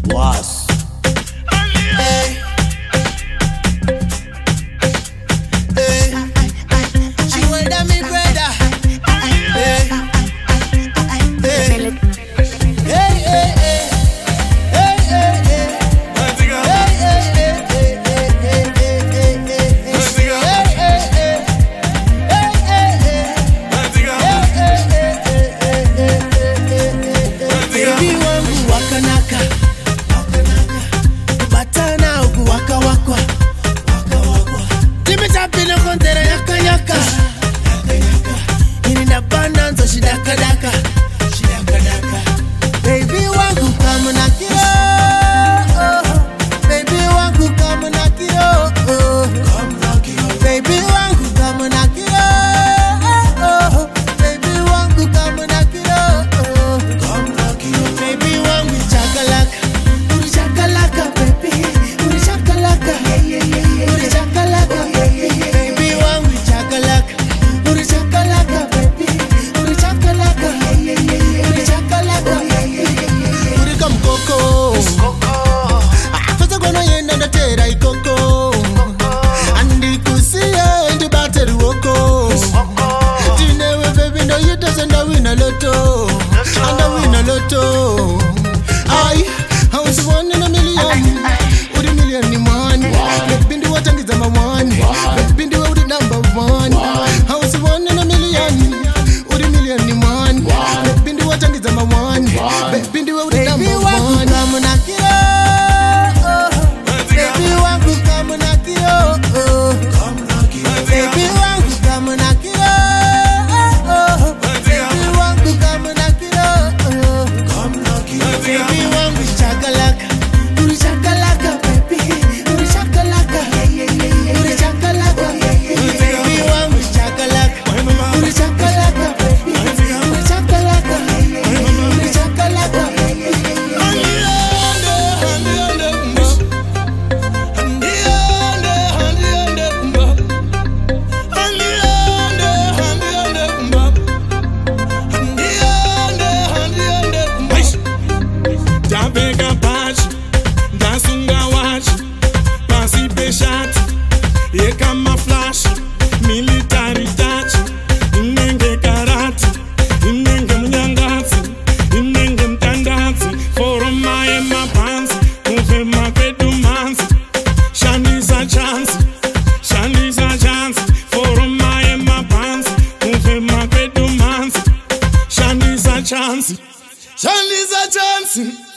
Was. Hey. Hey. She want that me brother. Hey. Hey. Hey, hey, hey. Hey, hey, hey. Hey, hey, hey, hey, hey, hey, hey, hey, hey. Hey, hey, hey. Hey, hey, hey. Baby wangu wakanaka, batana ugu waka wakwa, timitapino kontere yaka yaka, ininda bandanzo shidaka daka. Baby wangu kama na kiro, baby wangu kama na kiro, baby wangu kama na kiro, baby wangu kama na kiro, baby wangu chakalaka, uri chakalaka baby, uri chakalaka, uri chakalaka, baby wangu chakalaka, uri chakalaka baby, uri chakalaka, uri chakalaka, uri kamkoko, afasa kono yenda ndatera ikoko, andi kusiye ndi battery woko, tinewe baby ndo yitase nda win a lotto, and I win a lotto. I was one in a million, with a million in one. Baby do what I'm my one, baby do the number one. I was one in a million, with a million in one. Baby do what I'm my one, baby do the number one. Come on, Akira. Baby want to come on, Akira. Baby want to come on, Akira. Baby want to come on, Akira. Baby want to chakalaka, uri chakalaka baby, uri chakalaka, uri chakalaka. Baby want to chakalaka, uri chakalaka baby, uri chakalaka, uri chakalaka. Davega baixo, da sunga watch, pasi pechat, e kama flash, militaridade, inenge karate, inenge mnyangati, inenge mtandati, foroma e mapanzi, uve mapedu manzi, shaniza chance, foroma e mapanzi, uve mapedu manzi, shaniza chance.